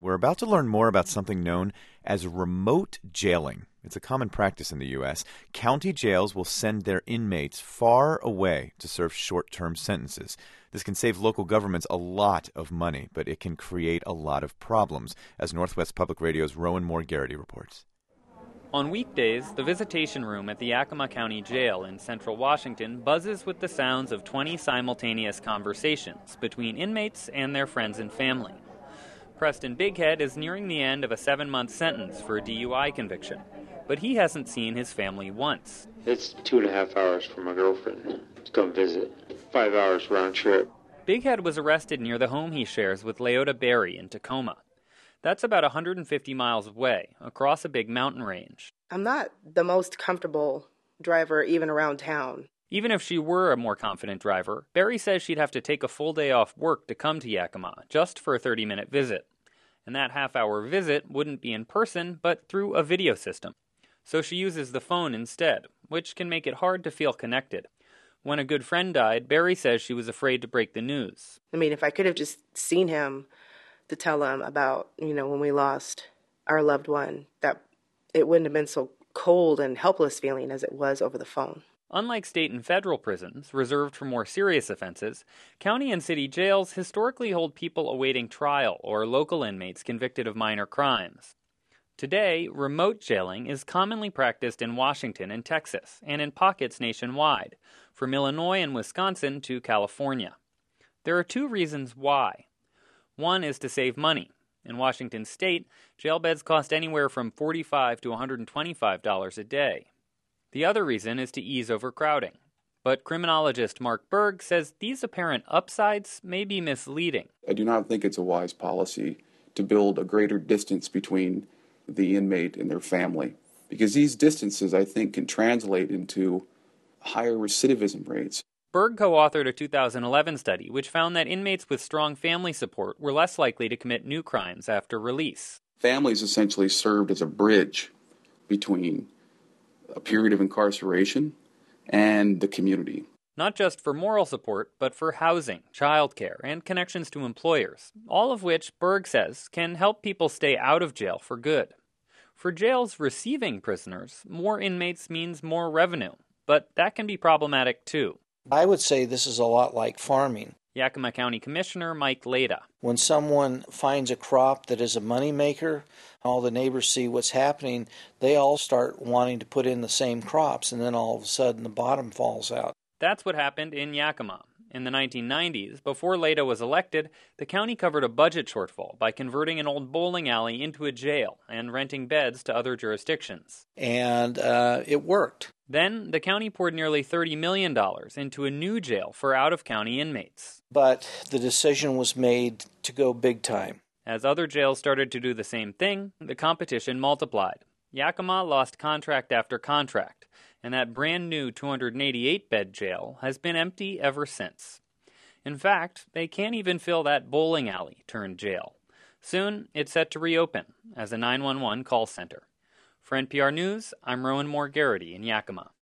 We're about to learn more about something known as remote jailing. It's a common practice in the U.S. County jails will send their inmates far away to serve short-term sentences. This can save local governments a lot of money, but it can create a lot of problems, as Northwest Public Radio's Rowan Moore Garrity reports. On weekdays, the visitation room at the Yakima County Jail in central Washington buzzes with the sounds of 20 simultaneous conversations between inmates and their friends and family. Preston Bighead is nearing the end of a 7-month sentence for a DUI conviction, but he hasn't seen his family once. It's 2.5 hours for my girlfriend to come visit. 5 hours round trip. Bighead was arrested near the home he shares with Leota Berry in Tacoma. That's about 150 miles away, across a big mountain range. I'm not the most comfortable driver even around town. Even if she were a more confident driver, Berry says she'd have to take a full day off work to come to Yakima, just for a 30-minute visit. And that half-hour visit wouldn't be in person, but through a video system. So she uses the phone instead, which can make it hard to feel connected. When a good friend died, Berry says she was afraid to break the news. I mean, if I could have just seen him to tell him about, when we lost our loved one, that it wouldn't have been so cold and helpless feeling as it was over the phone. Unlike state and federal prisons, reserved for more serious offenses, county and city jails historically hold people awaiting trial or local inmates convicted of minor crimes. Today, remote jailing is commonly practiced in Washington and Texas, and in pockets nationwide, from Illinois and Wisconsin to California. There are 2 reasons why. One is to save money. In Washington state, jail beds cost anywhere from $45 to $125 a day. The other reason is to ease overcrowding. But criminologist Mark Berg says these apparent upsides may be misleading. I do not think it's a wise policy to build a greater distance between the inmate and their family, because these distances, I think, can translate into higher recidivism rates. Berg co-authored a 2011 study which found that inmates with strong family support were less likely to commit new crimes after release. Families essentially served as a bridge between a period of incarceration and the community. Not just for moral support, but for housing, childcare, and connections to employers, all of which, Berg says, can help people stay out of jail for good. For jails receiving prisoners, more inmates means more revenue, but that can be problematic too. I would say this is a lot like farming. Yakima County Commissioner Mike Leda. When someone finds a crop that is a moneymaker, all the neighbors see what's happening, they all start wanting to put in the same crops, and then all of a sudden the bottom falls out. That's what happened in Yakima. In the 1990s, before Leda was elected, the county covered a budget shortfall by converting an old bowling alley into a jail and renting beds to other jurisdictions. And it worked. Then, the county poured nearly $30 million into a new jail for out-of-county inmates. But the decision was made to go big time. As other jails started to do the same thing, the competition multiplied. Yakima lost contract after contract, and that brand-new 288-bed jail has been empty ever since. In fact, they can't even fill that bowling alley turned jail. Soon, it's set to reopen as a 911 call center. For NPR News, I'm Rowan Moore Garrity in Yakima.